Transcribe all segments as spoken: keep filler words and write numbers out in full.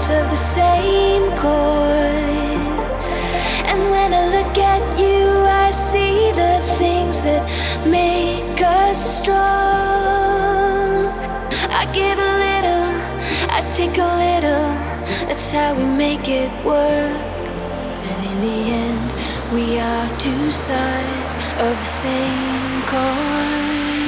of the same chord. And when I look at you, I see the things that make us strong. I give a little, I take a little, that's how we make it work. And in the end, we are two sides of the same coin.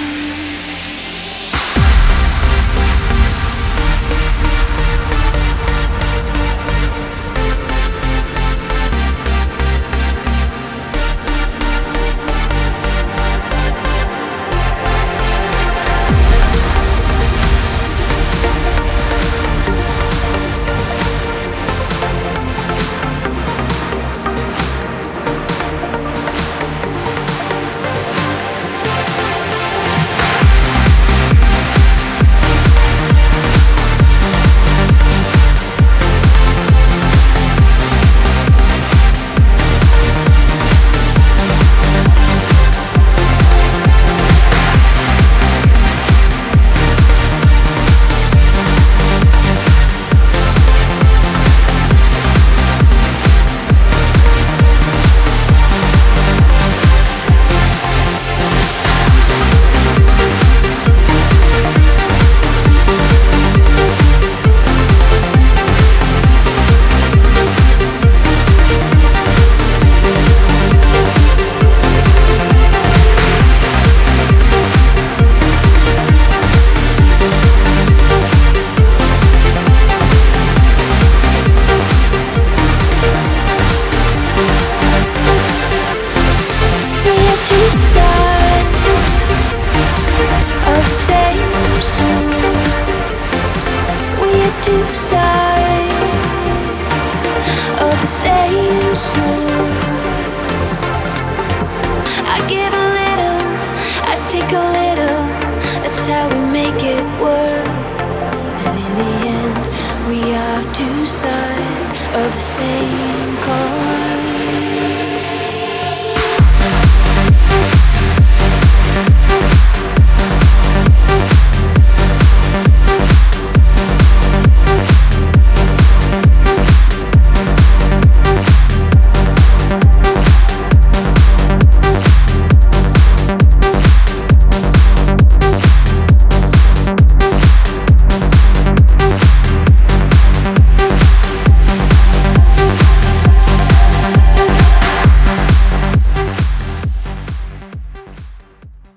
Two sides of the same sword. I give a little, I take a little, that's how we make it work. And in the end, we are two sides of the same coin.